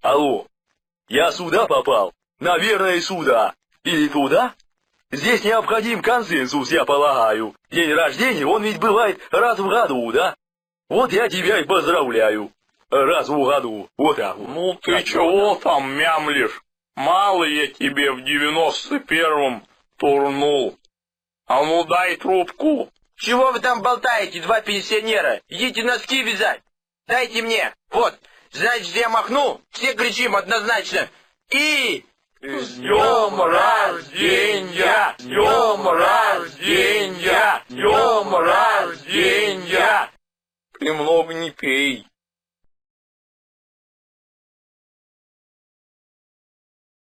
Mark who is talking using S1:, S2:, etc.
S1: Алло, я сюда попал? Наверное, сюда. Или туда? Здесь необходим консенсус, я полагаю. День рождения, он ведь бывает раз в году, да? Вот я тебя и поздравляю. Раз в году, вот так вот.
S2: Ну ты чего там мямлишь? Мало я тебе в 91-м турнул. А ну дай трубку.
S3: Чего вы там болтаете, два пенсионера? Идите носки вязать. Дайте мне. Вот. Значит, я махну, все кричим однозначно. И...
S2: С днем рождения! С днем рождения! С днем рождения! Ты много не пей.